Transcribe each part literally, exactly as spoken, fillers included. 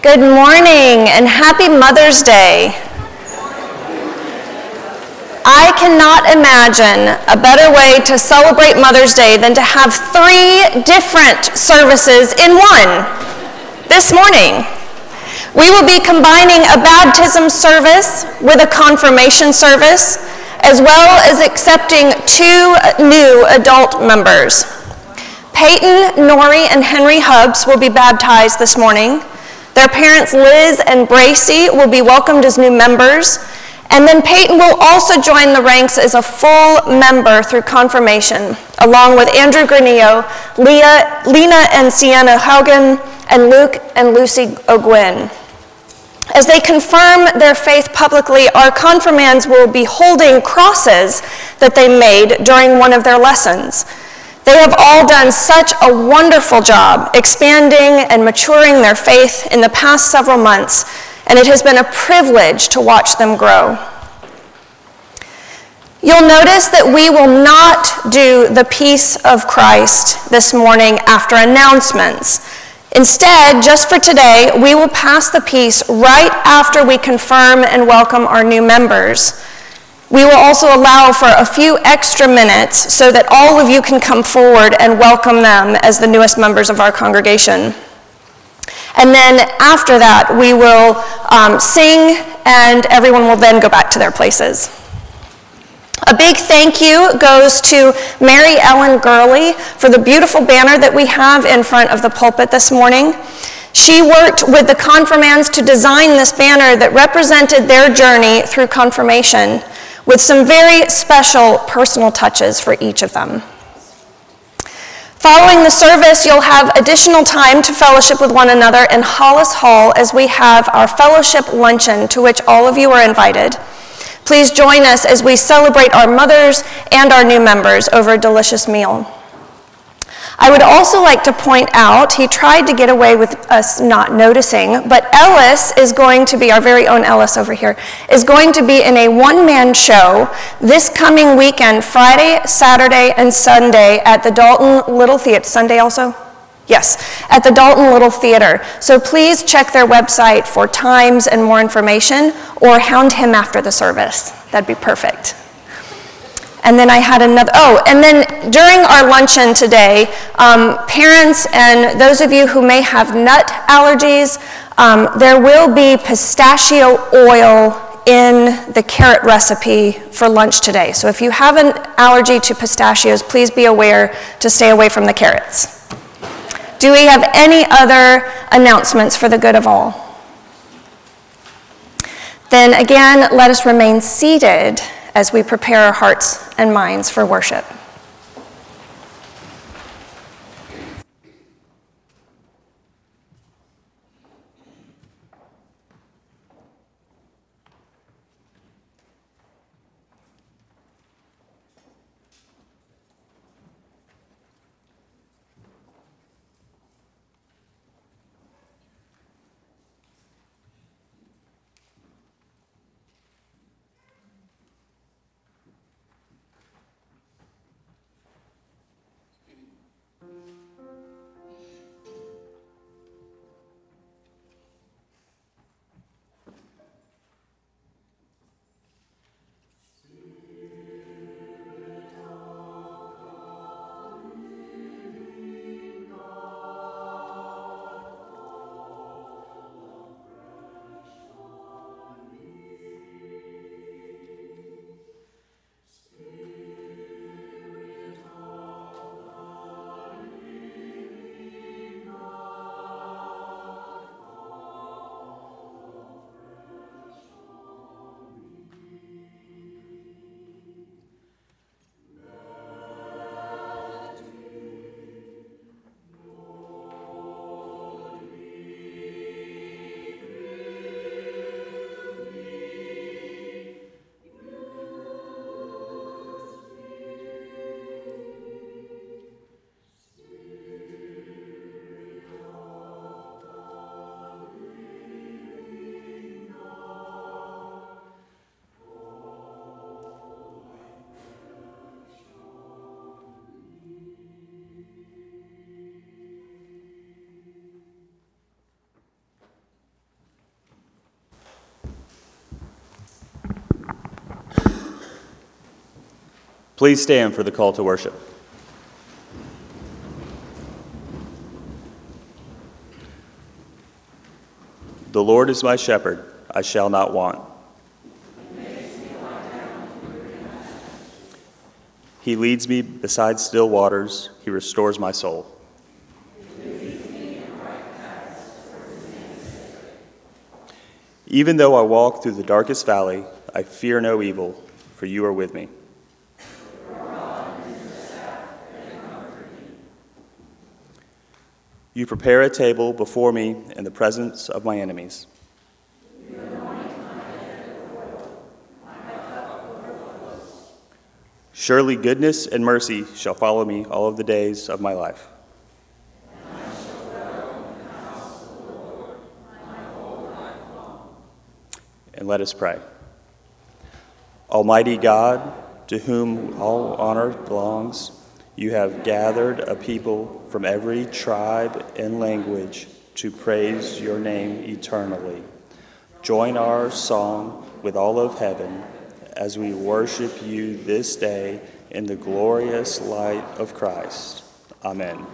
Good morning and happy Mother's Day. I cannot imagine a better way to celebrate Mother's Day than to have three different services in one this morning. We will be combining a baptism service with a confirmation service, as well as accepting two new adult members. Peyton, Nori, and Henry Hubbs will be baptized this morning. Their parents, Liz and Bracy, will be welcomed as new members. And then Peyton will also join the ranks as a full member through confirmation, along with Andrew Granillo, Leah, Lena and Sienna Haugen, and Luke and Lucy O'Gwyn. As they confirm their faith publicly, our confirmands will be holding crosses that they made during one of their lessons. They have all done such a wonderful job expanding and maturing their faith in the past several months, and it has been a privilege to watch them grow. You'll notice that we will not do the peace of Christ this morning after announcements. Instead, just for today, we will pass the peace right after we confirm and welcome our new members. We will also allow for a few extra minutes so that all of you can come forward and welcome them as the newest members of our congregation. And then after that, we will um, sing, and everyone will then go back to their places. A big thank you goes to Mary Ellen Gurley for the beautiful banner that we have in front of the pulpit this morning. She worked with the confirmands to design this banner that represented their journey through confirmation, with some very special personal touches for each of them. Following the service, you'll have additional time to fellowship with one another in Hollis Hall as we have our fellowship luncheon, to which all of you are invited. Please join us as we celebrate our mothers and our new members over a delicious meal. I would also like to point out, he tried to get away with us not noticing, but Ellis is going to be, our very own Ellis over here, is going to be in a one-man show this coming weekend, Friday, Saturday, and Sunday at the Dalton Little Theater. Sunday also? Yes, at the Dalton Little Theater. So please check their website for times and more information, or hound him after the service. That'd be perfect. And then I had another, oh, and then during our luncheon today, um, parents and those of you who may have nut allergies, um, there will be pistachio oil in the carrot recipe for lunch today. So if you have an allergy to pistachios, please be aware to stay away from the carrots. Do we have any other announcements for the good of all? Then again, let us remain seated as we prepare our hearts and minds for worship. Please stand for the call to worship. The Lord is my shepherd, I shall not want. He leads me beside still waters, he restores my soul. Even though I walk through the darkest valley, I fear no evil, for you are with me. You prepare a table before me in the presence of my enemies. Surely goodness and mercy shall follow me all of the days of my life. And let us pray. Almighty God, to whom all honor belongs, you have gathered a people from every tribe and language to praise your name eternally. Join our song with all of heaven as we worship you this day in the glorious light of Christ. Amen.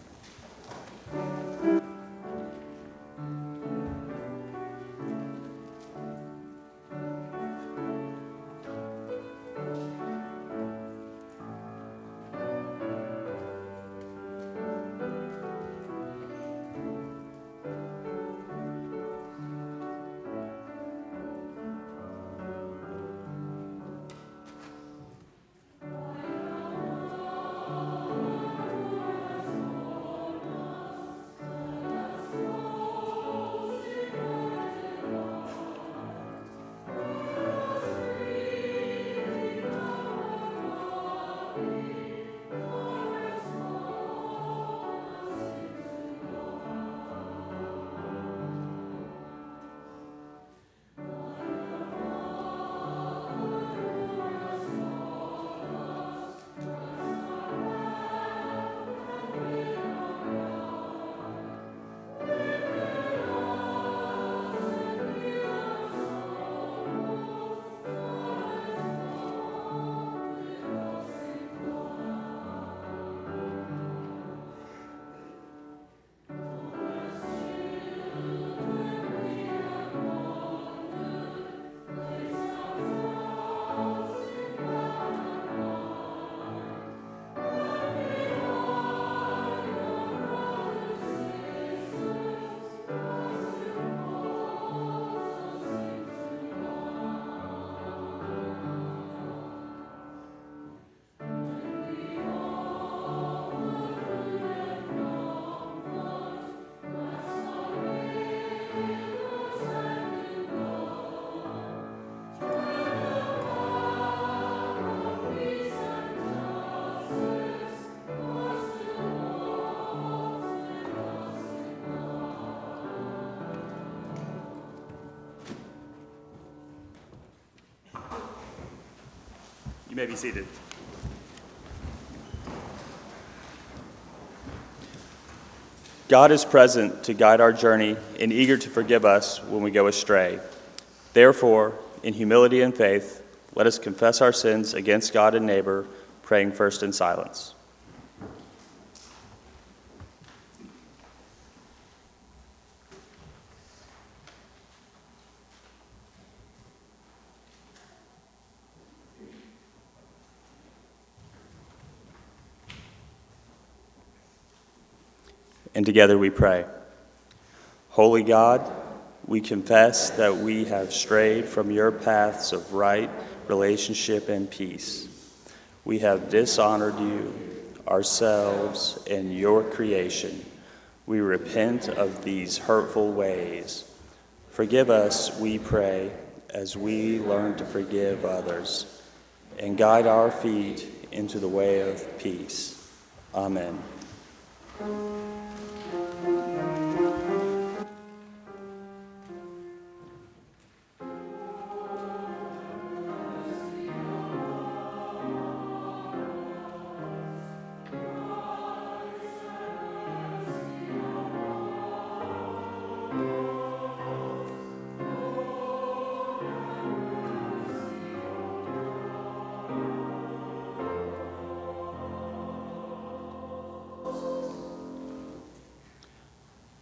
You may be seated. God is present to guide our journey and eager to forgive us when we go astray. Therefore, in humility and faith, let us confess our sins against God and neighbor, praying first in silence. And together we pray. Holy God, we confess that we have strayed from your paths of right relationship and peace. We have dishonored you, ourselves, and your creation. We repent of these hurtful ways. Forgive us, we pray, as we learn to forgive others, and guide our feet into the way of peace. Amen.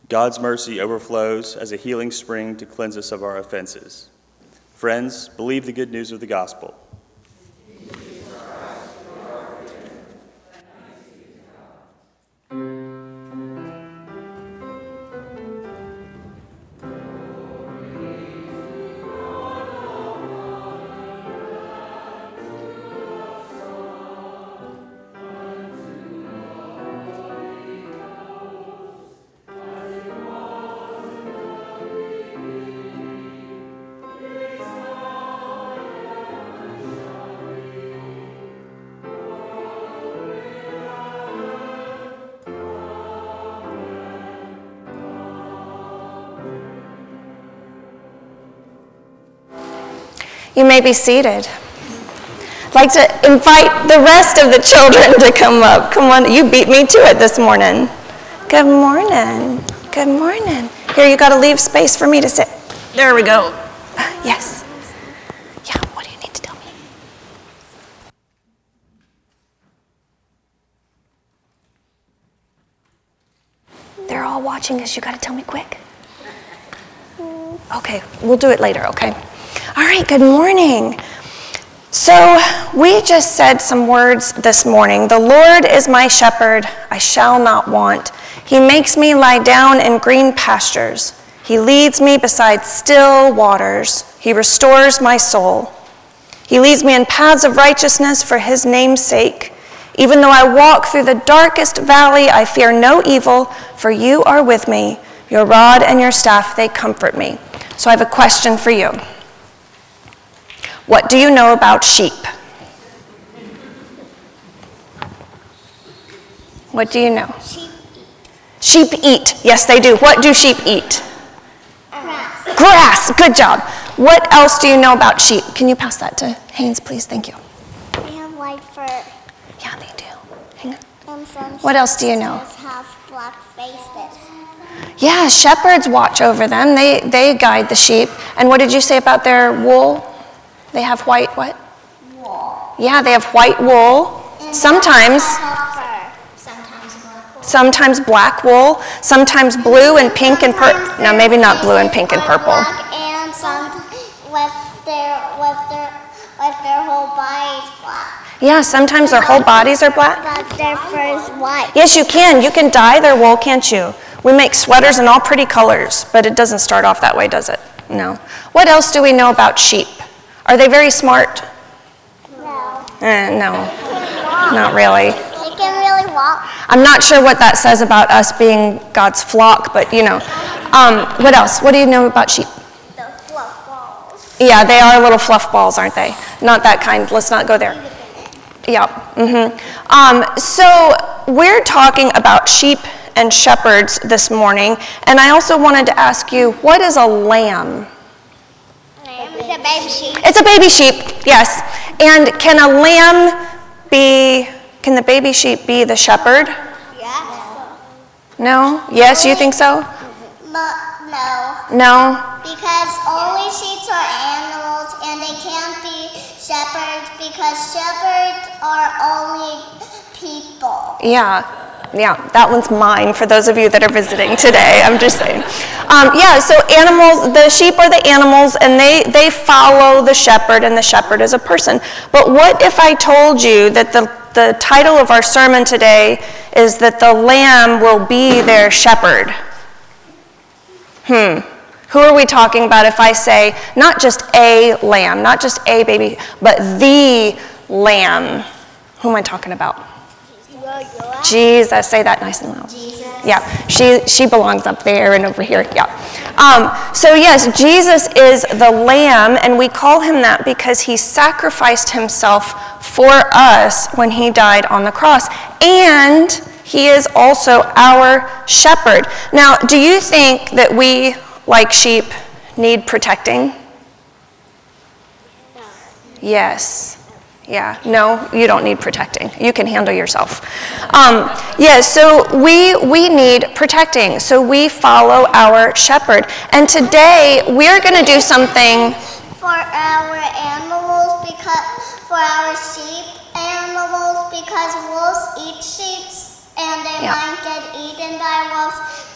God's mercy overflows as a healing spring to cleanse us of our offenses. Friends, believe the good news of the gospel. You may be seated. I'd like to invite the rest of the children to come up. Come on, you beat me to it this morning. Good morning. Good morning. Here, you got to leave space for me to sit. There we go. Yes. Yeah, what do you need to tell me? They're all watching us. You got to tell me quick. Okay, we'll do it later, okay? All right, good morning. So we just said some words this morning. The Lord is my shepherd, I shall not want. He makes me lie down in green pastures. He leads me beside still waters. He restores my soul. He leads me in paths of righteousness for his name's sake. Even though I walk through the darkest valley, I fear no evil, for you are with me. Your rod and your staff, they comfort me. So I have a question for you. What do you know about sheep? What do you know? Sheep eat. Sheep eat. Yes, they do. What do sheep eat? Grass. Grass. Good job. What else do you know about sheep? Can you pass that to Haynes, please? Thank you. They have white fur. Yeah, they do. Hang on. And some What else do you know? sheep have black faces. Yeah, shepherds watch over them. They they guide the sheep. And what did you say about their wool? They have white what? Wool. Yeah, they have white wool. And Sometimes, fur. Sometimes black wool. sometimes black wool. Sometimes blue and pink and purple. Sometimes No, their maybe not blue and faces pink and are purple. Black and some with their with their with their whole bodies black. Yeah, sometimes their whole bodies are black. But their fur is white. Yes, you can. You can dye their wool, can't you? We make sweaters in all pretty colors, but it doesn't start off that way, does it? No. What else do we know about sheep? Are they very smart? No. Eh, no, not really. They can really walk. I'm not sure what that says about us being God's flock, but you know. Um, what else? What do you know about sheep? The fluff balls. Yeah, they are little fluff balls, aren't they? Not that kind. Let's not go there. Yeah. Mm-hmm. Um, so we're talking about sheep and shepherds this morning, and I also wanted to ask you, what is a lamb? It's a baby sheep. It's a baby sheep, yes. And can a lamb be, can the baby sheep be the shepherd? Yeah. No? Yes, you think so? But no. No? Because only sheep are animals and they can't be shepherds because shepherds are only people. Yeah. Yeah, that one's mine for those of you that are visiting today. I'm just saying. Um, yeah, so animals, the sheep are the animals, and they, they follow the shepherd, and the shepherd is a person. But what if I told you that the, the title of our sermon today is that the lamb will be their shepherd? Hmm. Who are we talking about if I say not just a lamb, not just a baby, but the lamb? Who am I talking about? Jesus, say that nice and loud. Jesus. Yeah, she she belongs up there and over here. Yeah. Um, so yes, Jesus is the Lamb, and we call him that because he sacrificed himself for us when he died on the cross, and he is also our shepherd. Now, do you think that we, like sheep, need protecting? No. Yes. Yeah, no, you don't need protecting. You can handle yourself. Um, yeah, so we we need protecting. So we follow our shepherd. And today we're going to do something For our animals, because for our sheep animals, because wolves eat sheep and they Yeah. might get eaten by wolves.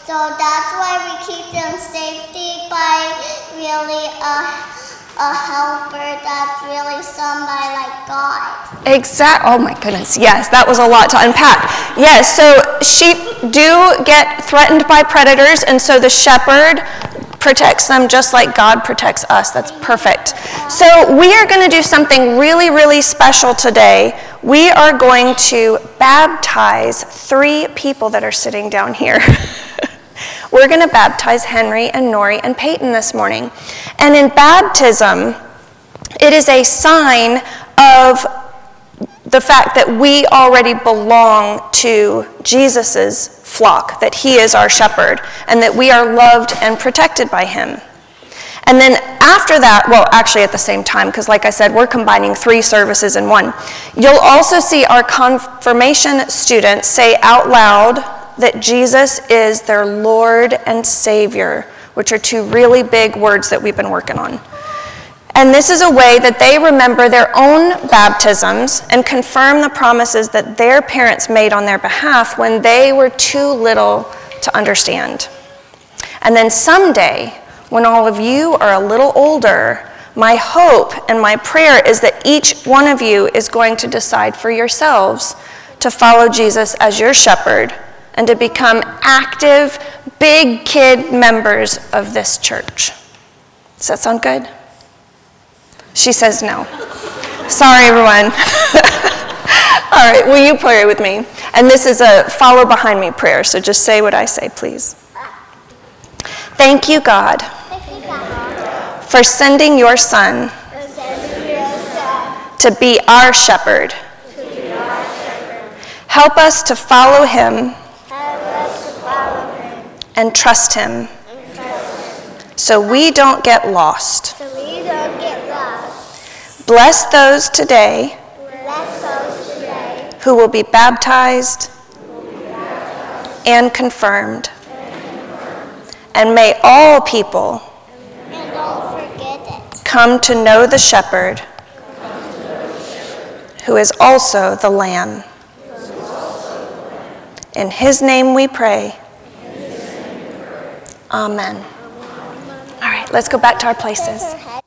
So that's why we keep them safety by really a, a helper that's really somebody like God. Exact. Oh my goodness. Yes, that was a lot to unpack. Yes, so sheep do get threatened by predators, and so the shepherd protects them just like God protects us. That's perfect. So we are going to do something really, really special today. We are going to baptize three people that are sitting down here. We're going to baptize Henry and Nori and Peyton this morning. And in baptism, it is a sign of the fact that we already belong to Jesus's flock, that he is our shepherd, and that we are loved and protected by him. And then after that, well, actually at the same time, because like I said, we're combining three services in one. You'll also see our confirmation students say out loud that Jesus is their Lord and Savior, which are two really big words that we've been working on. And this is a way that they remember their own baptisms and confirm the promises that their parents made on their behalf when they were too little to understand. And then someday, when all of you are a little older, my hope and my prayer is that each one of you is going to decide for yourselves to follow Jesus as your shepherd and to become active, big kid members of this church. Does that sound good? She says no. Sorry, everyone. All right, will you pray with me? And this is a follow behind me prayer, so just say what I say, please. Thank you, God, for sending your Son to be our shepherd. Help us to follow him and trust him so we don't get lost. Bless those today, Bless those today who will be baptized, will be baptized and, confirmed. and confirmed. And may all people And don't forget it. come to know the shepherd, who is also the Lamb. In his name we pray. Amen. All right, let's go back to our places.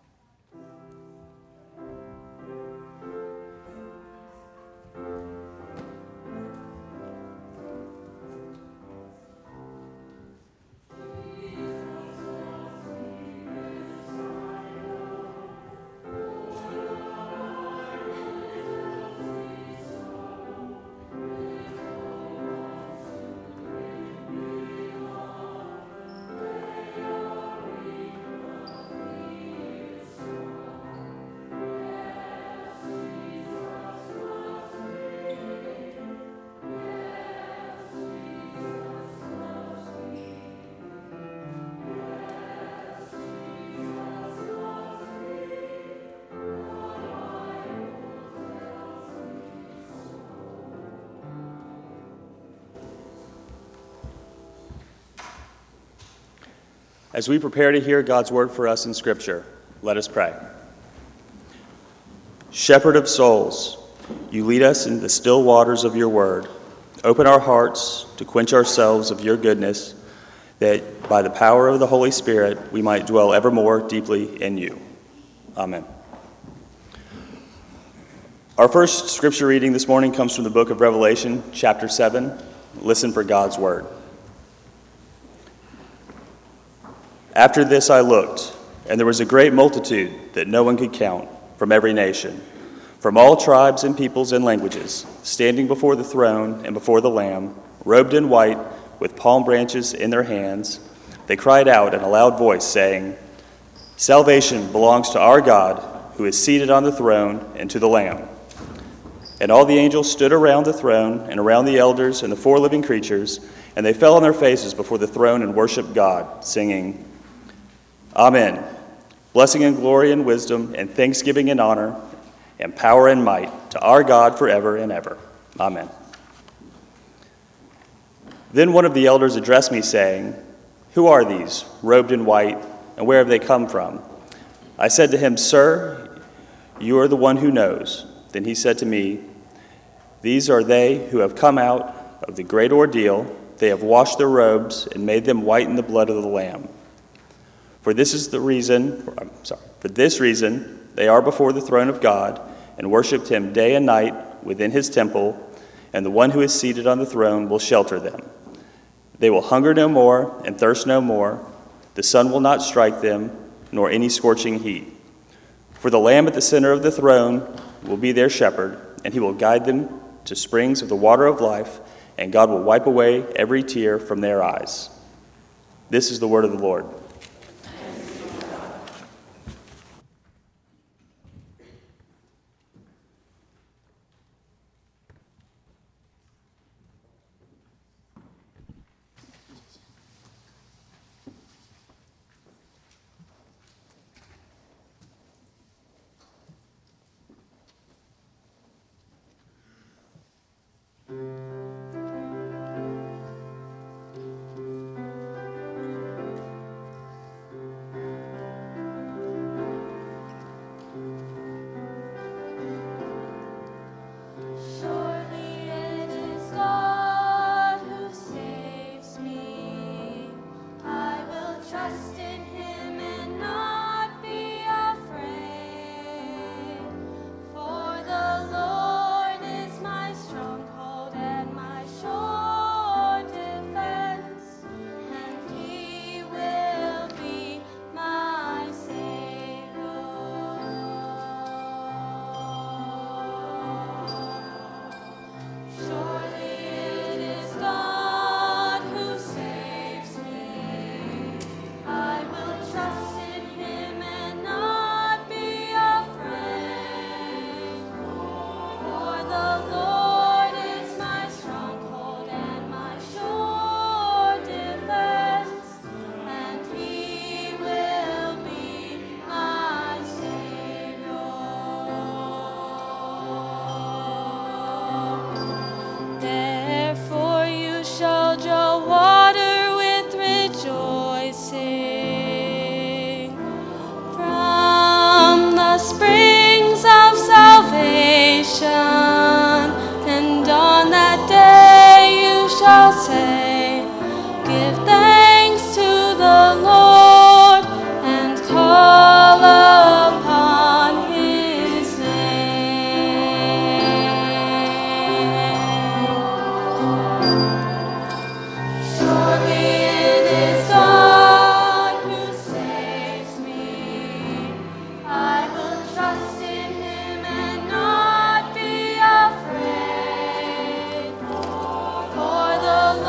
As we prepare to hear God's word for us in Scripture, let us pray. Shepherd of souls, you lead us in the still waters of your word. Open our hearts to quench ourselves of your goodness, that by the power of the Holy Spirit we might dwell evermore deeply in you. Amen. Our first scripture reading this morning comes from the book of Revelation, chapter seven. Listen for God's word. After this I looked, and there was a great multitude that no one could count, from every nation, from all tribes and peoples and languages, standing before the throne and before the Lamb, robed in white, with palm branches in their hands. They cried out in a loud voice, saying, "Salvation belongs to our God, who is seated on the throne, and to the Lamb." And all the angels stood around the throne and around the elders and the four living creatures, and they fell on their faces before the throne and worshiped God, singing, Amen. Blessing and glory and wisdom and thanksgiving and honor and power and might to our God forever and ever. Amen. Then one of the elders addressed me, saying, "Who are these, robed in white, and where have they come from?" I said to him, "Sir, you are the one who knows." Then he said to me, "These are they who have come out of the great ordeal, They have washed their robes and made them white in the blood of the Lamb. For this is the reason, I'm sorry, for this reason they are before the throne of God and worshiped him day and night within his temple, and the one who is seated on the throne will shelter them. They will hunger no more and thirst no more. The sun will not strike them, nor any scorching heat. For the Lamb at the center of the throne will be their shepherd, and he will guide them to springs of the water of life, and God will wipe away every tear from their eyes. This is the word of the Lord. The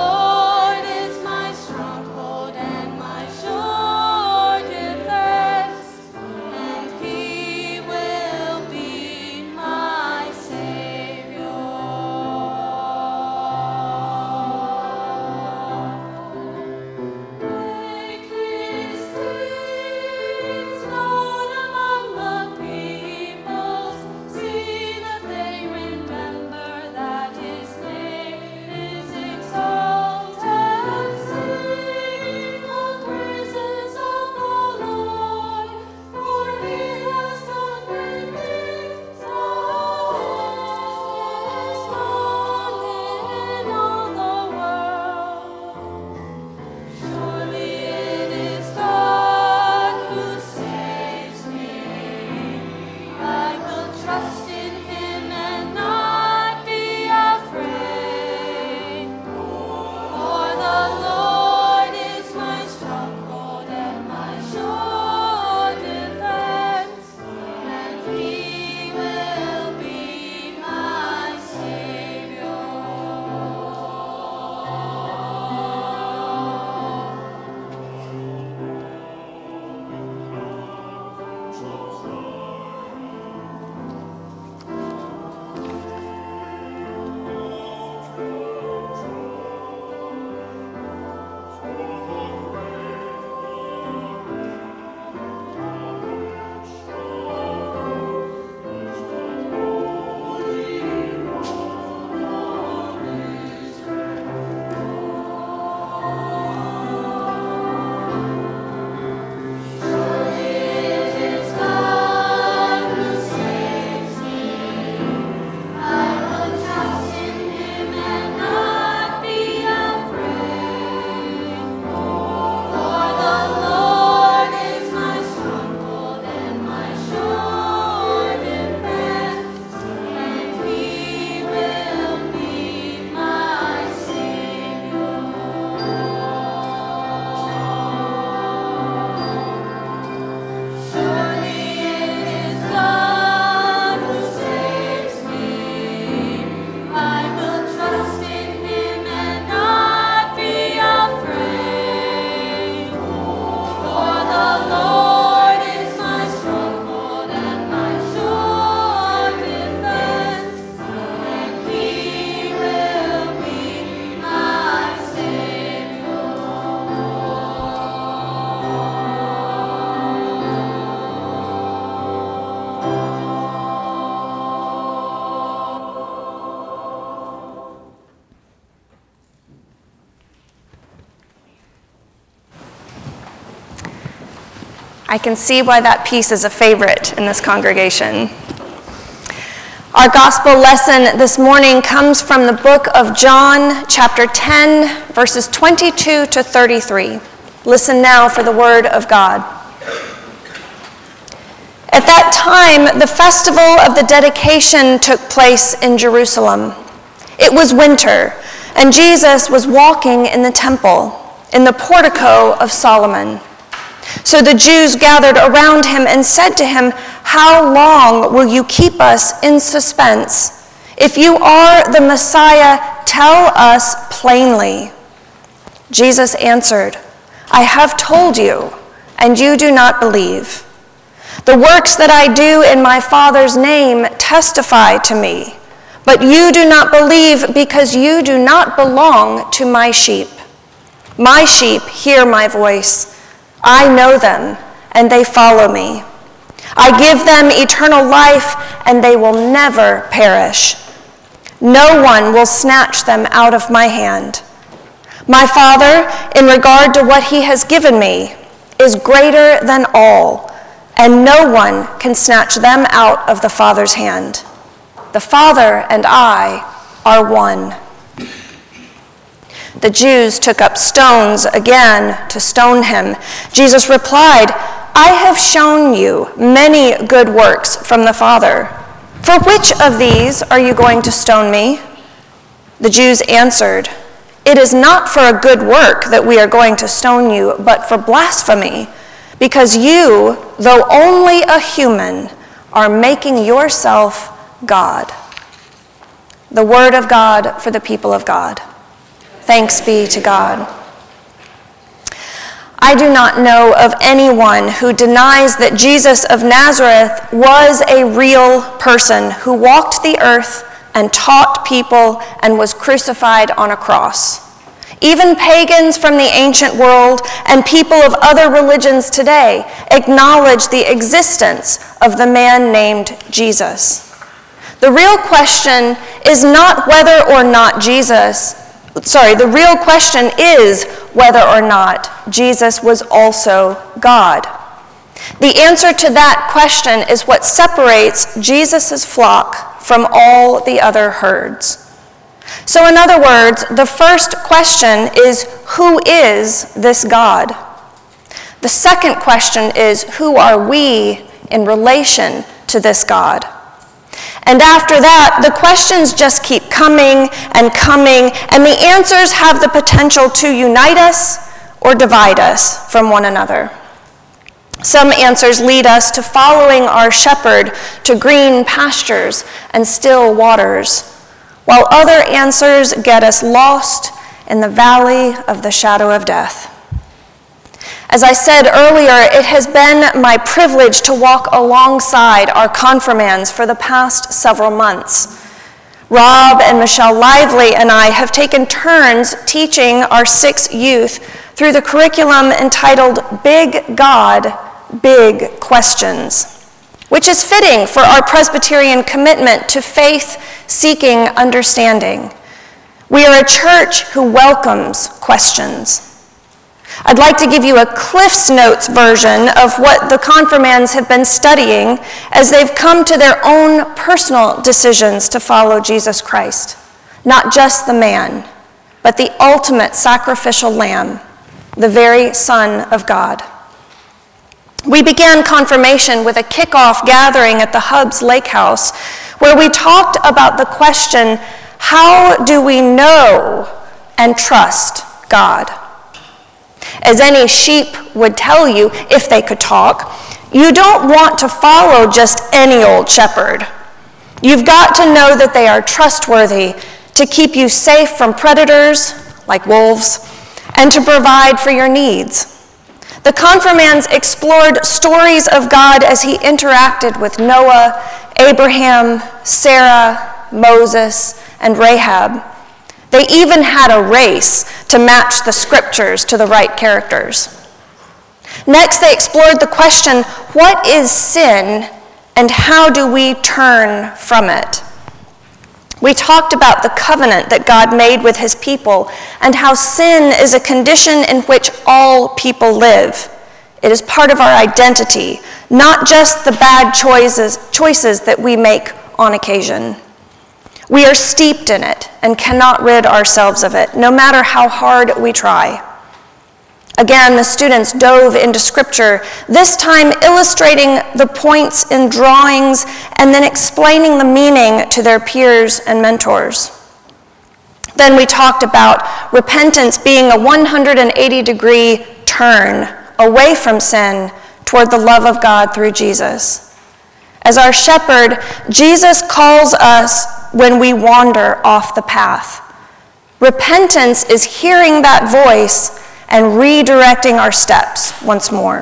I can see why that piece is a favorite in this congregation. Our gospel lesson this morning comes from the book of John, chapter ten, verses twenty-two to thirty-three. Listen now for the word of God. At that time, the festival of the dedication took place in Jerusalem. It was winter, and Jesus was walking in the temple, in the portico of Solomon. So the Jews gathered around him and said to him, "How long will you keep us in suspense? If you are the Messiah, tell us plainly." Jesus answered, "I have told you, and you do not believe. The works that I do in my Father's name testify to me, but you do not believe because you do not belong to my sheep. My sheep hear my voice. I know them, and they follow me. I give them eternal life, and they will never perish. No one will snatch them out of my hand. My Father, in regard to what he has given me, is greater than all, and no one can snatch them out of the Father's hand. The Father and I are one." The Jews took up stones again to stone him. Jesus replied, "I have shown you many good works from the Father. For which of these are you going to stone me?" The Jews answered, "It is not for a good work that we are going to stone you, but for blasphemy, because you, though only a human, are making yourself God." The word of God for the people of God. Thanks be to God. I do not know of anyone who denies that Jesus of Nazareth was a real person who walked the earth and taught people and was crucified on a cross. Even pagans from the ancient world and people of other religions today acknowledge the existence of the man named Jesus. The real question is not whether or not Jesus Sorry, the real question is whether or not Jesus was also God. The answer to that question is what separates Jesus' flock from all the other herds. So in other words, the first question is, who is this God? The second question is, who are we in relation to this God? And after that, the questions just keep coming and coming, and the answers have the potential to unite us or divide us from one another. Some answers lead us to following our shepherd to green pastures and still waters, while other answers get us lost in the valley of the shadow of death. As I said earlier, it has been my privilege to walk alongside our confirmands for the past several months. Rob and Michelle Lively and I have taken turns teaching our six youth through the curriculum entitled Big God, Big Questions, which is fitting for our Presbyterian commitment to faith-seeking understanding. We are a church who welcomes questions. I'd like to give you a Cliff's Notes version of what the confirmands have been studying as they've come to their own personal decisions to follow Jesus Christ. Not just the man, but the ultimate sacrificial lamb, the very Son of God. We began confirmation with a kickoff gathering at the Hubs Lake House, where we talked about the question, how do we know and trust God? As any sheep would tell you, if they could talk, you don't want to follow just any old shepherd. You've got to know that they are trustworthy to keep you safe from predators, like wolves, and to provide for your needs. The confirmands explored stories of God as he interacted with Noah, Abraham, Sarah, Moses, and Rahab. They even had a race to match the scriptures to the right characters. Next, they explored the question, what is sin and how do we turn from it? We talked about the covenant that God made with his people and how sin is a condition in which all people live. It is part of our identity, not just the bad choices, choices that we make on occasion. We are steeped in it and cannot rid ourselves of it, no matter how hard we try. Again, the students dove into Scripture, this time illustrating the points in drawings and then explaining the meaning to their peers and mentors. Then we talked about repentance being a one hundred eighty degree turn away from sin toward the love of God through Jesus. As our shepherd, Jesus calls us when we wander off the path. Repentance is hearing that voice and redirecting our steps once more.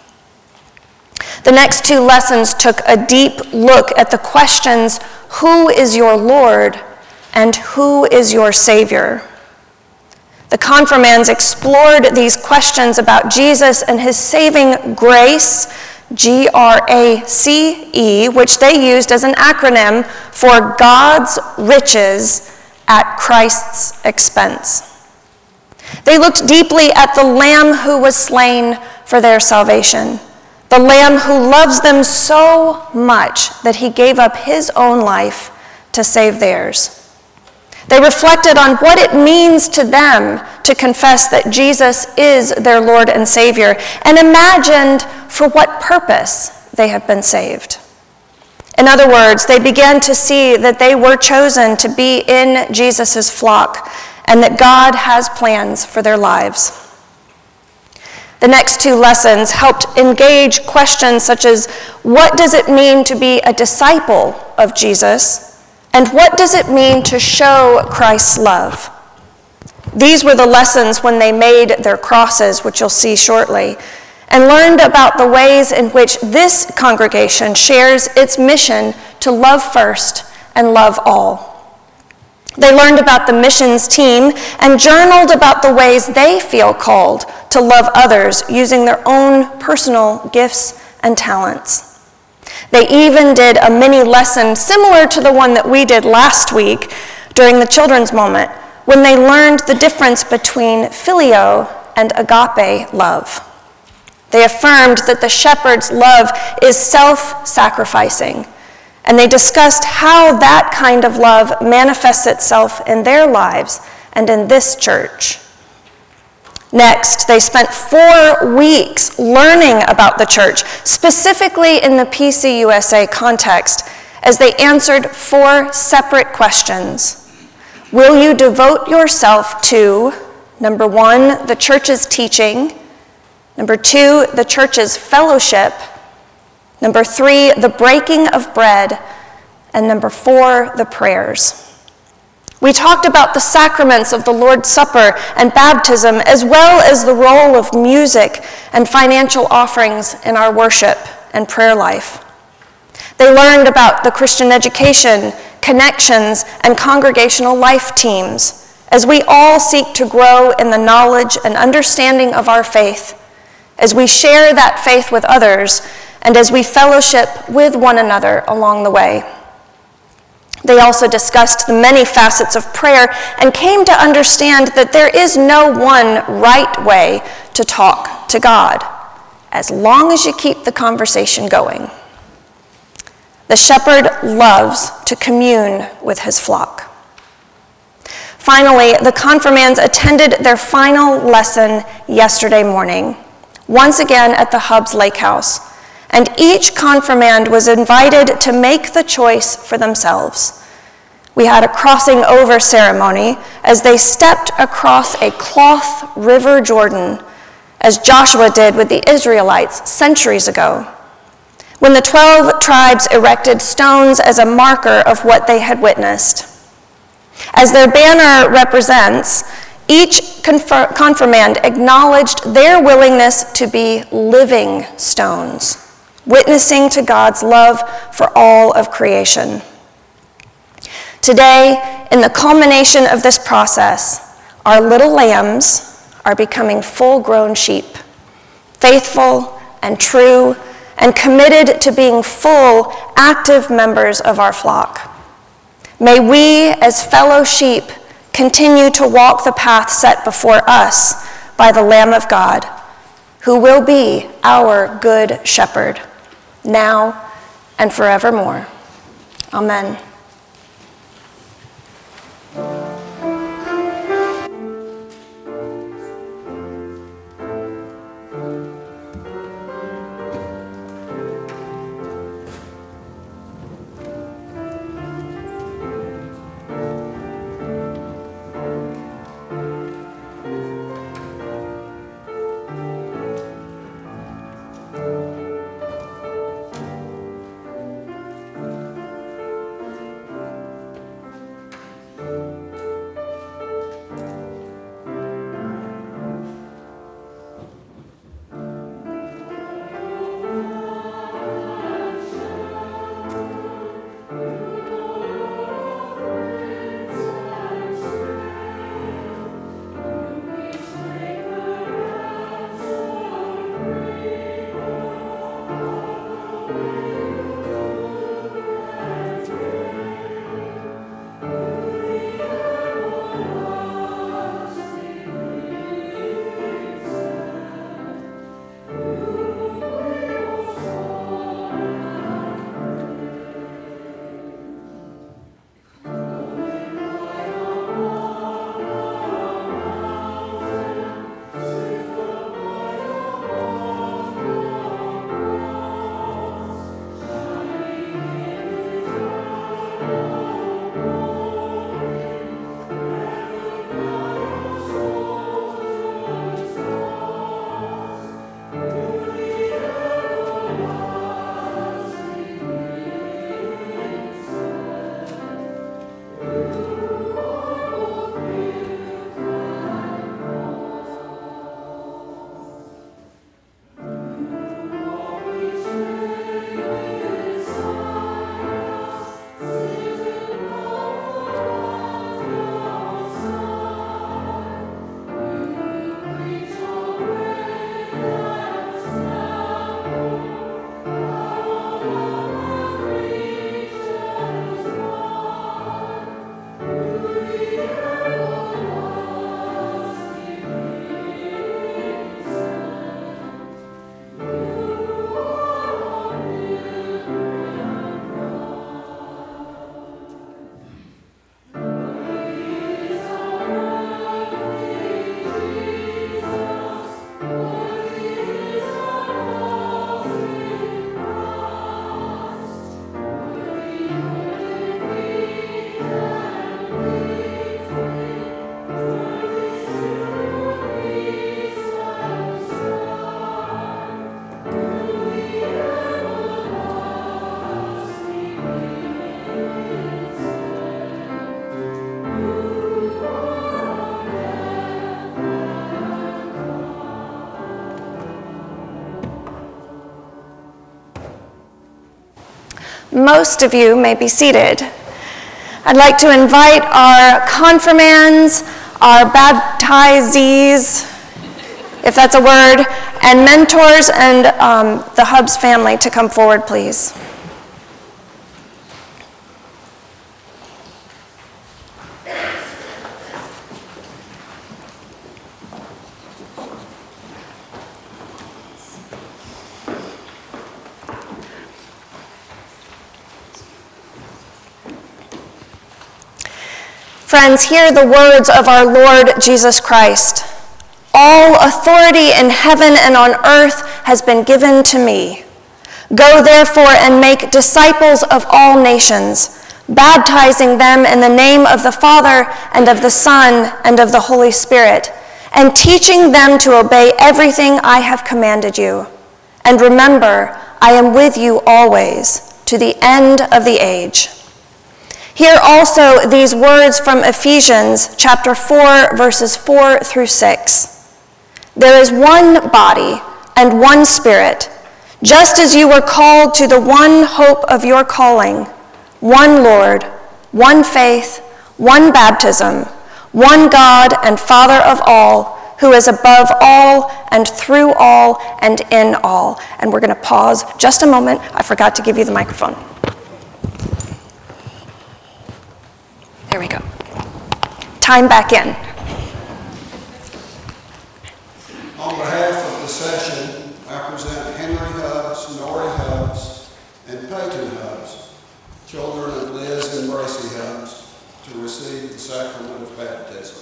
The next two lessons took a deep look at the questions, who is your Lord and who is your Savior? The confirmands explored these questions about Jesus and his saving grace, G R A C E, which they used as an acronym for God's riches at Christ's expense. They looked deeply at the Lamb who was slain for their salvation, the Lamb who loves them so much that he gave up his own life to save theirs. They reflected on what it means to them to confess that Jesus is their Lord and Savior, and imagined for what purpose they have been saved. In other words, they began to see that they were chosen to be in Jesus' flock, and that God has plans for their lives. The next two lessons helped engage questions such as, what does it mean to be a disciple of Jesus? And what does it mean to show Christ's love? These were the lessons when they made their crosses, which you'll see shortly, and learned about the ways in which this congregation shares its mission to love first and love all. They learned about the missions team and journaled about the ways they feel called to love others using their own personal gifts and talents. They even did a mini lesson similar to the one that we did last week during the children's moment, when they learned the difference between phileo and agape love. They affirmed that the shepherd's love is self-sacrificing, and they discussed how that kind of love manifests itself in their lives and in this church. Next, they spent four weeks learning about the church, specifically in the P C U S A context, as they answered four separate questions. Will you devote yourself to, number one, the church's teaching, number two, the church's fellowship, number three, the breaking of bread, and number four, the prayers. We talked about the sacraments of the Lord's Supper and baptism, as well as the role of music and financial offerings in our worship and prayer life. They learned about the Christian education, connections, and congregational life teams, as we all seek to grow in the knowledge and understanding of our faith, as we share that faith with others, and as we fellowship with one another along the way. They also discussed the many facets of prayer and came to understand that there is no one right way to talk to God, as long as you keep the conversation going. The shepherd loves to commune with his flock. Finally, the confirmands attended their final lesson yesterday morning, once again at the Hubbs Lake House, and each confirmand was invited to make the choice for themselves. We had a crossing over ceremony as they stepped across a cloth river Jordan, as Joshua did with the Israelites centuries ago, when the twelve tribes erected stones as a marker of what they had witnessed. As their banner represents, each confir- confirmand acknowledged their willingness to be living stones, witnessing to God's love for all of creation. Today, in the culmination of this process, our little lambs are becoming full-grown sheep, faithful and true, and committed to being full, active members of our flock. May we, as fellow sheep, continue to walk the path set before us by the Lamb of God, who will be our good shepherd, now and forevermore. Amen. Most of you may be seated. I'd like to invite our confirmands, our baptizees, if that's a word, and mentors and um, the Hubs family to come forward, please. Friends, hear the words of our Lord Jesus Christ. All authority in heaven and on earth has been given to me. Go therefore and make disciples of all nations, baptizing them in the name of the Father and of the Son and of the Holy Spirit, and teaching them to obey everything I have commanded you. And remember, I am with you always, to the end of the age. Hear also these words from Ephesians chapter four, verses four through six. There is one body and one Spirit, just as you were called to the one hope of your calling, one Lord, one faith, one baptism, one God and Father of all, who is above all and through all and in all. And we're going to pause just a moment. I forgot to give you the microphone. There we go. Time back in. On behalf of the session, I present Henry Hubbs, Nori Hubbs, and Peyton Hubbs, children of Liz and Bracy Hubbs, to receive the sacrament of baptism.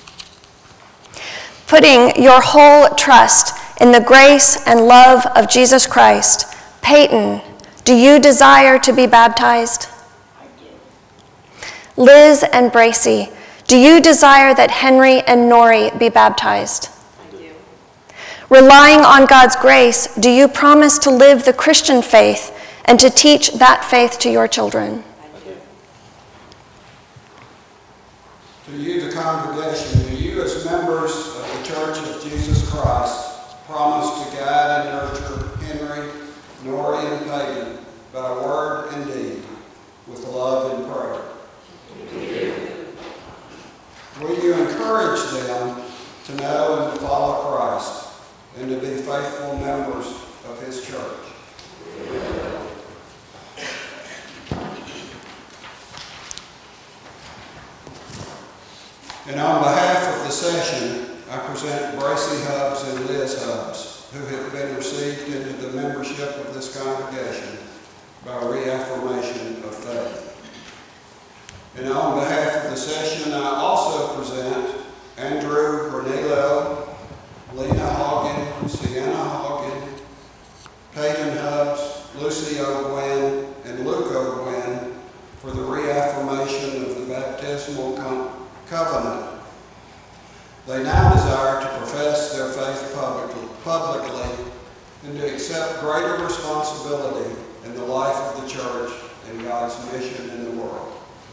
Putting your whole trust in the grace and love of Jesus Christ, Peyton, do you desire to be baptized? I do. Liz and Bracy, do you desire that Henry and Nori be baptized? I do. Relying on God's grace, do you promise to live the Christian faith and to teach that faith to your children? I do. To you, the congregation, do you, as members of the Church of Jesus Christ, promise to guide and nurture Henry, Nori, and Peyton by word and deed, with love and prayer? Will you encourage them to know and to follow Christ and to be faithful members of his church? And on behalf of the session, I present Bracy Hubbs and Liz Hubbs, who have been received into the membership of this congregation by reaffirmation of faith. And on behalf of the session, I also present Andrew Cornelio, Lena Hogan, Sienna Hogan, Peyton Hubbs, Lucy O'Gwen, and Luke O'Gwen for the reaffirmation of the baptismal com- covenant. They now desire to profess their faith publicly, publicly and to accept greater responsibility in the life of the church and God's mission in the world.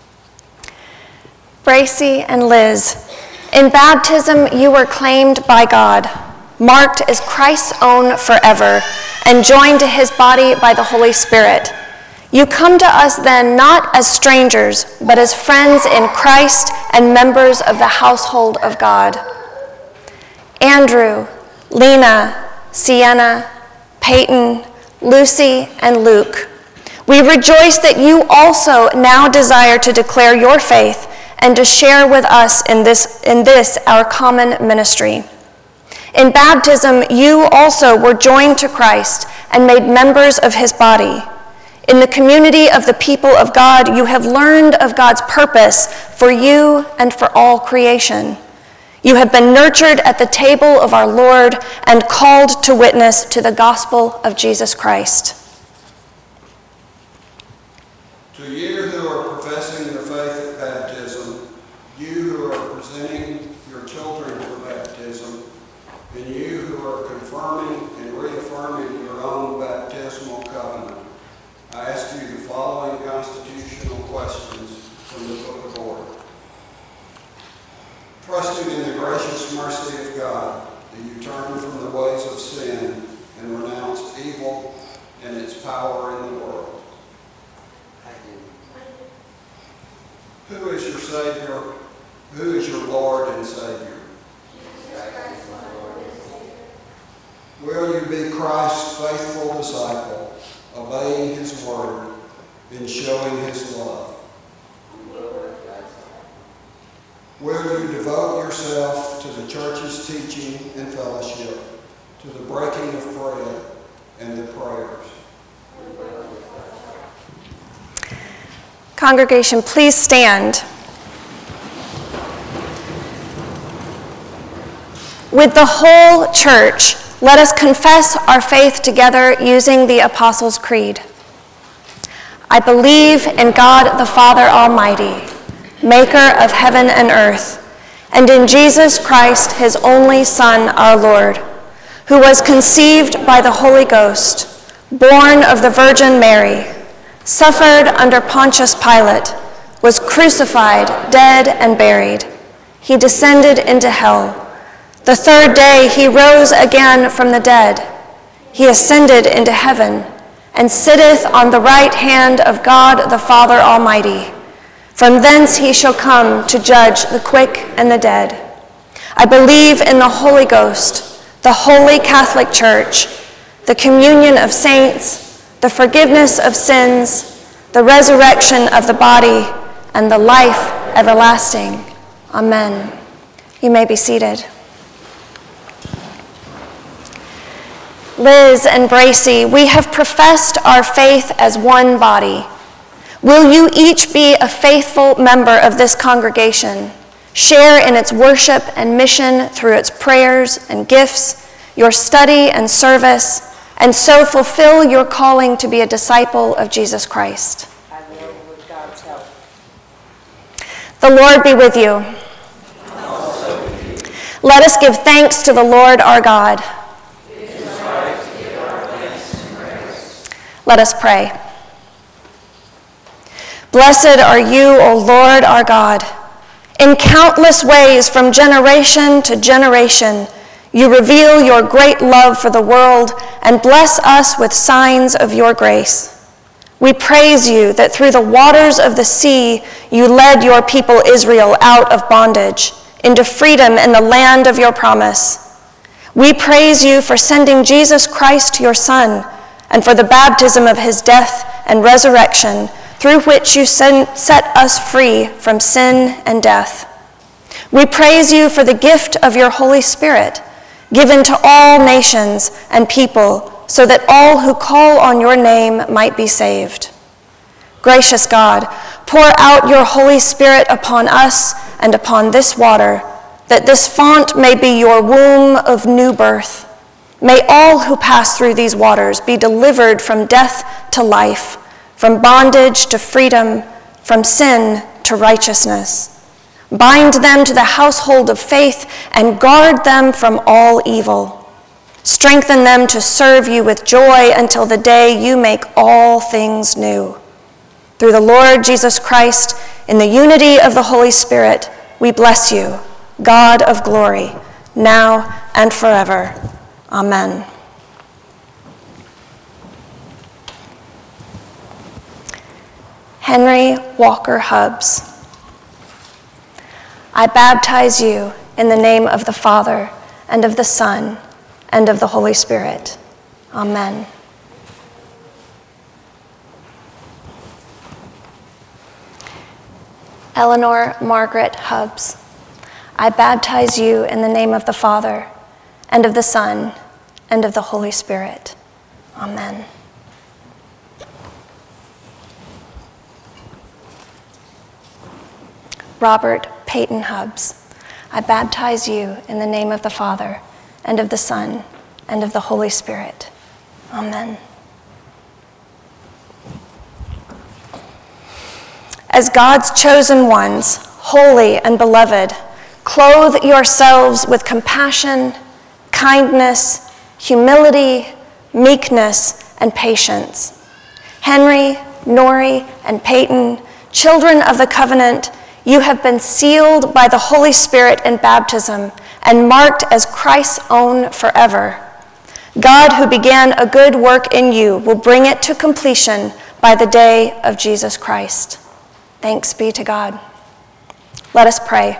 Bracy and Liz, in baptism you were claimed by God, marked as Christ's own forever, and joined to his body by the Holy Spirit. You come to us then not as strangers, but as friends in Christ and members of the household of God. Andrew, Lena, Sienna, Peyton, Lucy, and Luke, we rejoice that you also now desire to declare your faith and to share with us in this, in this our common ministry. In baptism, you also were joined to Christ and made members of his body. In the community of the people of God, you have learned of God's purpose for you and for all creation. You have been nurtured at the table of our Lord and called to witness to the gospel of Jesus Christ. To you who are professing your faith at baptism, you who are presenting your children for baptism, and you who are confirming and reaffirming your own baptismal covenant, I ask you the following constitutional questions from the Book of Order. Trusting in the gracious mercy of God, do you turn from the ways of sin and renounce evil and its power in the world? I do. Who is your Savior? Who is your Lord and Savior? Will you be Christ's faithful disciple, obeying his word and showing his love? Will you devote yourself to the church's teaching and fellowship, to the breaking of bread and the prayers? Congregation, please stand. With the whole church, let us confess our faith together using the Apostles' Creed. I believe in God the Father Almighty, maker of heaven and earth, and in Jesus Christ, his only Son, our Lord, who was conceived by the Holy Ghost, born of the Virgin Mary, suffered under Pontius Pilate, was crucified, dead, and buried. He descended into hell. The third day he rose again from the dead. He ascended into heaven, and sitteth on the right hand of God the Father Almighty. From thence he shall come to judge the quick and the dead. I believe in the Holy Ghost, the holy Catholic Church, the communion of saints, the forgiveness of sins, the resurrection of the body, and the life everlasting. Amen. You may be seated. Liz and Bracy, we have professed our faith as one body. Will you each be a faithful member of this congregation, share in its worship and mission through its prayers and gifts, your study and service, and so fulfill your calling to be a disciple of Jesus Christ? I will, with God's help. The Lord be with you. Let us give thanks to the Lord our God. It is right to give our thanks and praise. Let us pray. Blessed are you, O Lord our God. In countless ways, from generation to generation, you reveal your great love for the world and bless us with signs of your grace. We praise you that through the waters of the sea, you led your people Israel out of bondage into freedom in the land of your promise. We praise you for sending Jesus Christ, your Son, and for the baptism of his death and resurrection, through which you send, set us free from sin and death. We praise you for the gift of your Holy Spirit, given to all nations and people, so that all who call on your name might be saved. Gracious God, pour out your Holy Spirit upon us and upon this water, that this font may be your womb of new birth. May all who pass through these waters be delivered from death to life, from bondage to freedom, from sin to righteousness. Bind them to the household of faith and guard them from all evil. Strengthen them to serve you with joy until the day you make all things new. Through the Lord Jesus Christ, in the unity of the Holy Spirit, we bless you, God of glory, now and forever. Amen. Henry Walker Hubbs. I baptize you in the name of the Father, and of the Son, and of the Holy Spirit. Amen. Eleanor Margaret Hubbs. I baptize you in the name of the Father, and of the Son, and of the Holy Spirit. Amen. Robert Peyton Hubbs. I baptize you in the name of the Father, and of the Son, and of the Holy Spirit. Amen. As God's chosen ones, holy and beloved, clothe yourselves with compassion, kindness, humility, meekness, and patience. Henry, Nori, and Peyton, children of the covenant, you have been sealed by the Holy Spirit in baptism and marked as Christ's own forever. God, who began a good work in you, will bring it to completion by the day of Jesus Christ. Thanks be to God. Let us pray.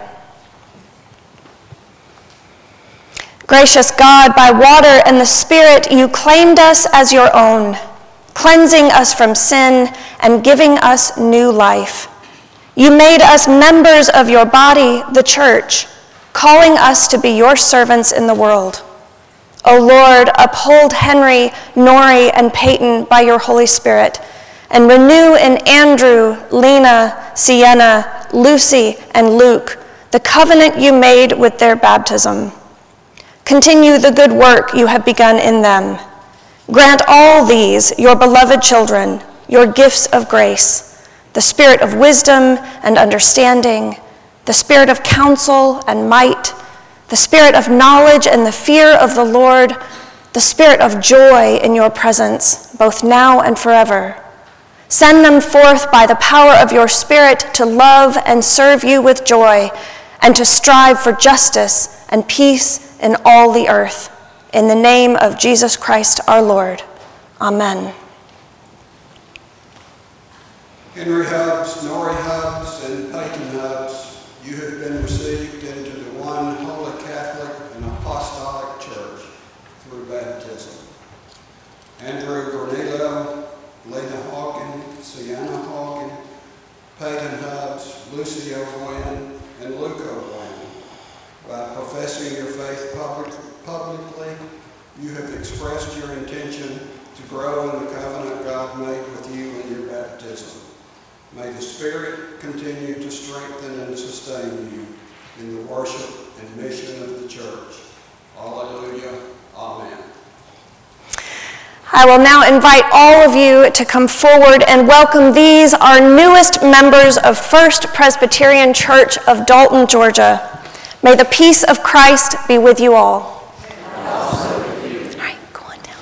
Gracious God, by water and the Spirit, you claimed us as your own, cleansing us from sin and giving us new life. You made us members of your body, the church, calling us to be your servants in the world. O Lord, uphold Henry, Nori, and Peyton by your Holy Spirit, and renew in Andrew, Lena, Sienna, Lucy, and Luke the covenant you made with their baptism. Continue the good work you have begun in them. Grant all these, your beloved children, your gifts of grace, the spirit of wisdom and understanding, the spirit of counsel and might, the spirit of knowledge and the fear of the Lord, the spirit of joy in your presence, both now and forever. Send them forth by the power of your Spirit to love and serve you with joy, and to strive for justice and peace in all the earth. In the name of Jesus Christ our Lord. Amen. Henry Hubbs, Nori Hubbs, and Peyton Hubbs, you have been received into the one holy Catholic and Apostolic Church through baptism. Andrew Granillo, Lena Hawken, Sienna Hawken, Peyton Hubbs, Lucy O'Gwen, and Luke O'Gwen, by professing your faith public, publicly You have expressed your intention to grow in the covenant God made with you in your baptism. May the Spirit continue to strengthen and sustain you in the worship and mission of the church. Hallelujah. Amen. I will now invite all of you to come forward and welcome these, our newest members of First Presbyterian Church of Dalton, Georgia. May the peace of Christ be with you all. All right, go on down.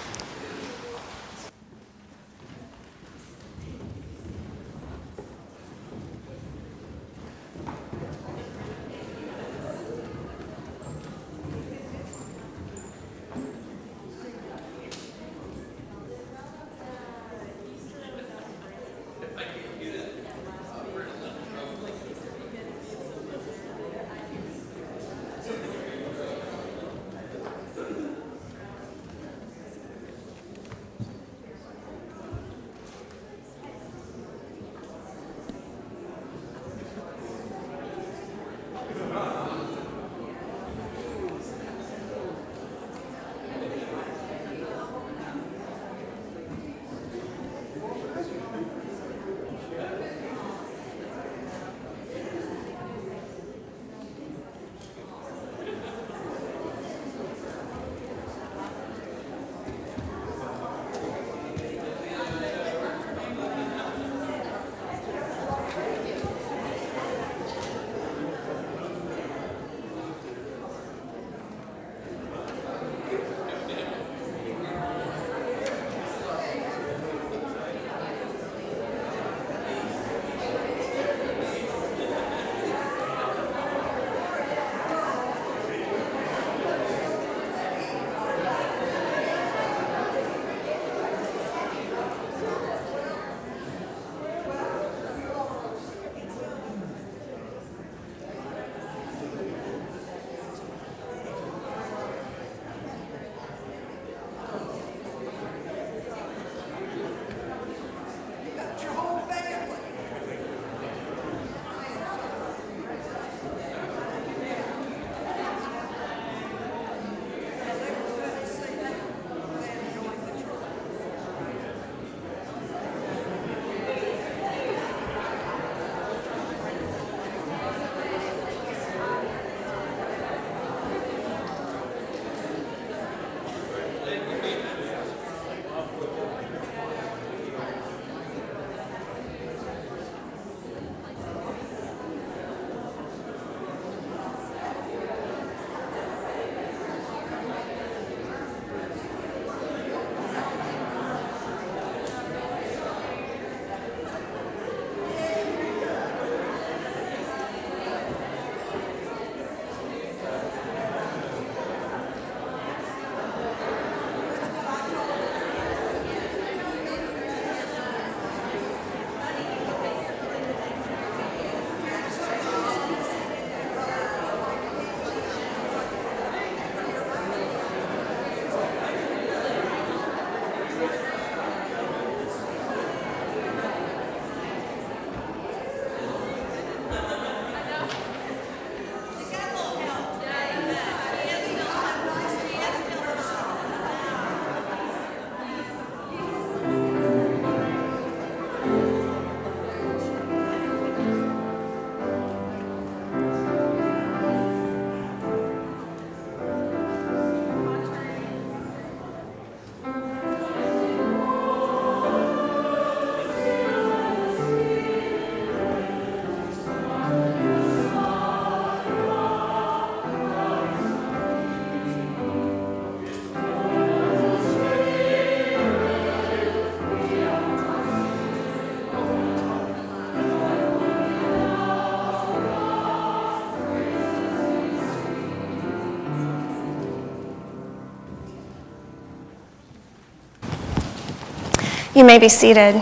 You may be seated.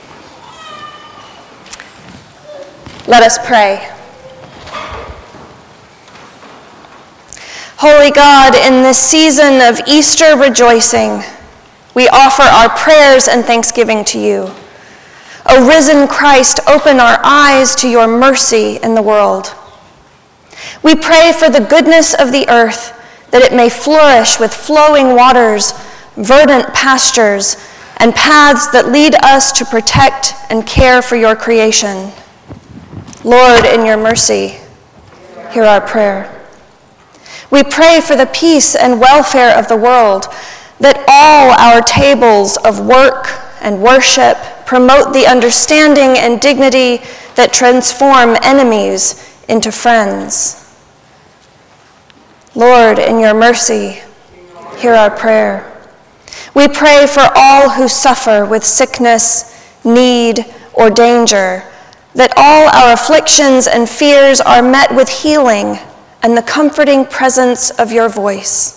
Let us pray. Holy God, in this season of Easter rejoicing, we offer our prayers and thanksgiving to you. O risen Christ, open our eyes to your mercy in the world. We pray for the goodness of the earth that it may flourish with flowing waters, verdant pastures, and paths that lead us to protect and care for your creation. Lord, in your mercy, hear our prayer. We pray for the peace and welfare of the world, that all our tables of work and worship promote the understanding and dignity that transform enemies into friends. Lord, in your mercy, hear our prayer. We pray for all who suffer with sickness, need, or danger, that all our afflictions and fears are met with healing and the comforting presence of your voice.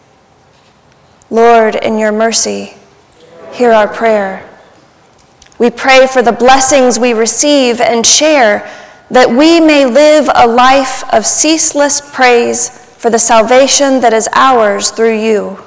Lord, in your mercy, hear our prayer. We pray for the blessings we receive and share, that we may live a life of ceaseless praise for the salvation that is ours through you.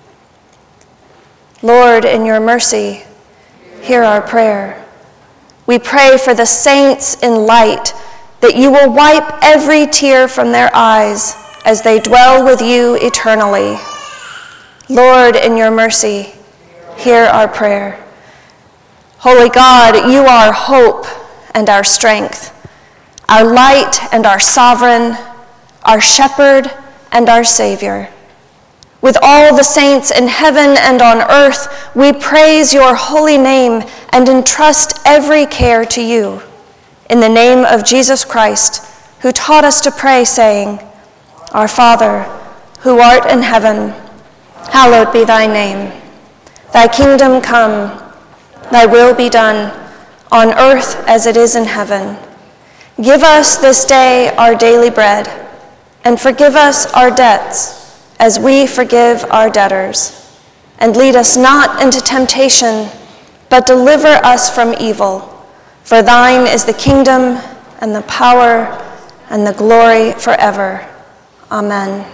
Lord, in your mercy, hear our prayer. We pray for the saints in light, that you will wipe every tear from their eyes as they dwell with you eternally. Lord, in your mercy, hear our prayer. Holy God, you are hope and our strength, our light and our sovereign, our shepherd and our Savior. With all the saints in heaven and on earth, we praise your holy name and entrust every care to you. In the name of Jesus Christ, who taught us to pray, saying, Our Father, who art in heaven, hallowed be thy name. Thy kingdom come, thy will be done, on earth as it is in heaven. Give us this day our daily bread, and forgive us our debts, as we forgive our debtors. And lead us not into temptation, but deliver us from evil. For thine is the kingdom, and the power, and the glory forever. Amen.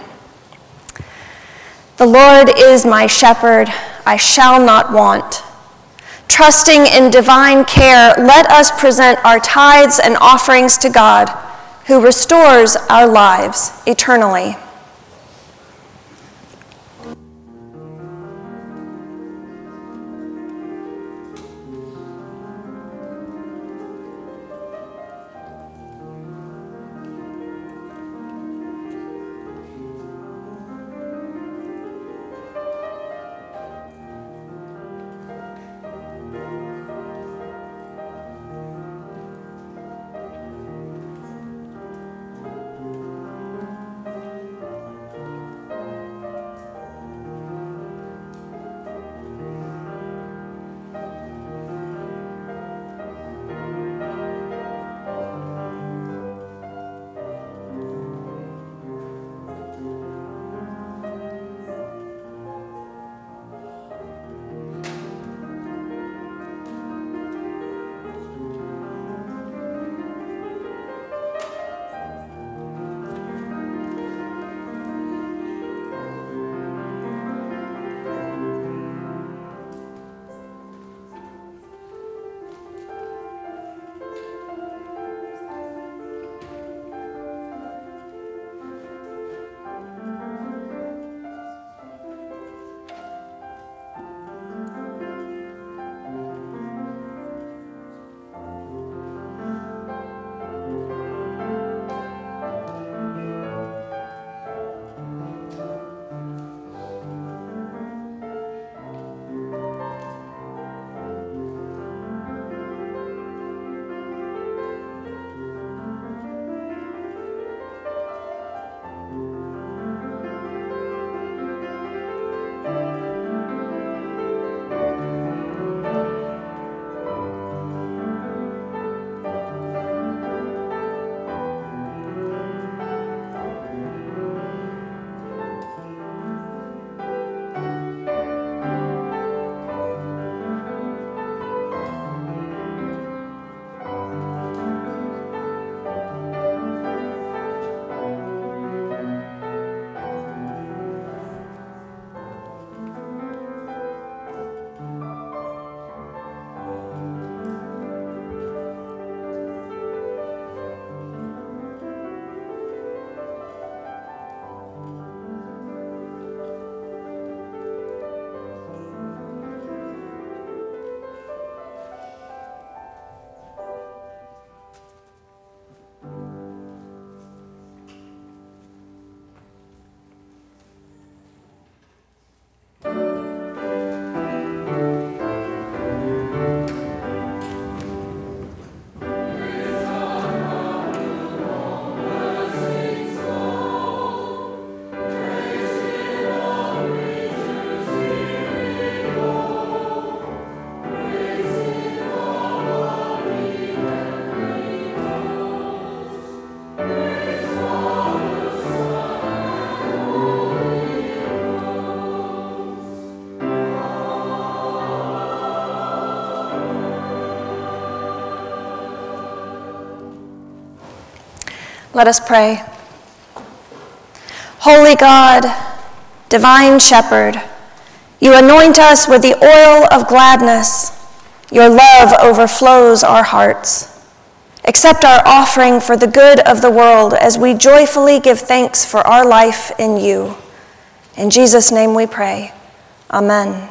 The Lord is my shepherd, I shall not want. Trusting in divine care, let us present our tithes and offerings to God, who restores our lives eternally. Let us pray. Holy God, divine shepherd, you anoint us with the oil of gladness. Your love overflows our hearts. Accept our offering for the good of the world as we joyfully give thanks for our life in you. In Jesus' name we pray. Amen.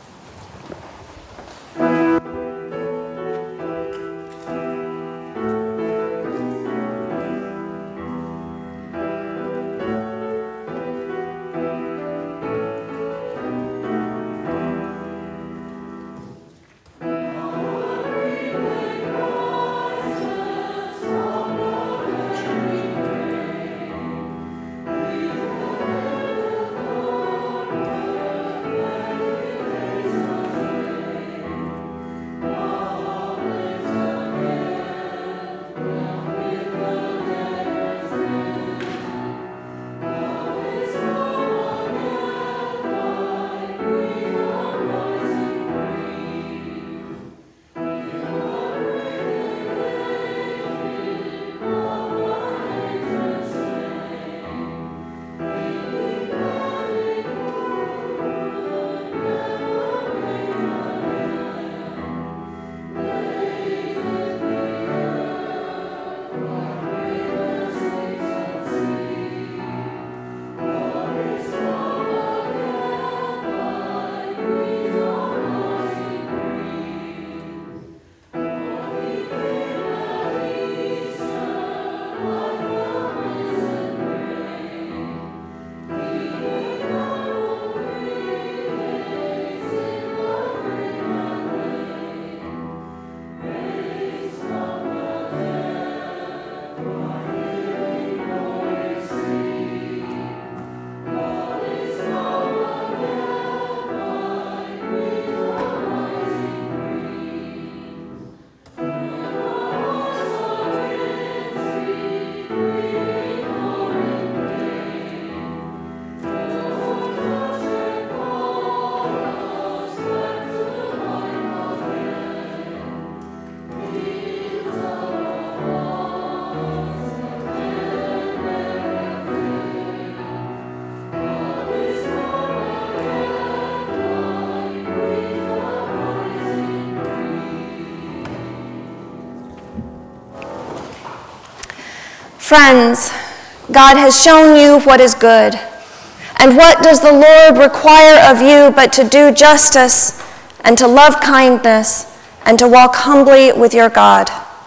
Friends, God has shown you what is good. And what does the Lord require of you but to do justice and to love kindness and to walk humbly with your God?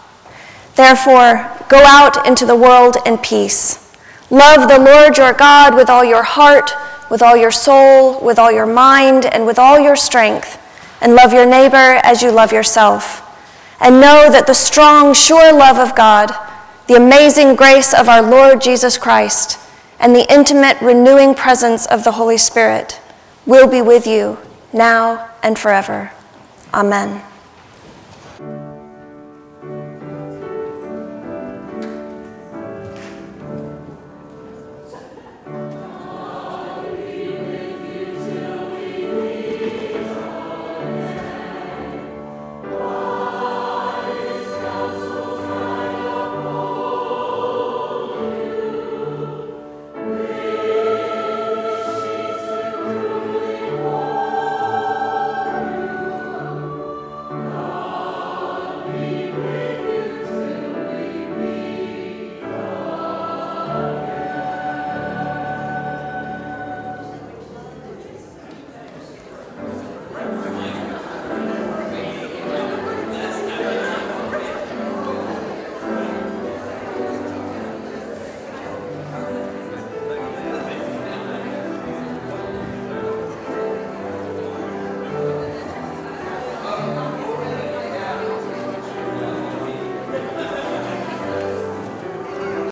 Therefore, go out into the world in peace. Love the Lord your God with all your heart, with all your soul, with all your mind, and with all your strength, and love your neighbor as you love yourself. And know that the strong, sure love of God, the amazing grace of our Lord Jesus Christ, and the intimate, renewing presence of the Holy Spirit will be with you now and forever. Amen.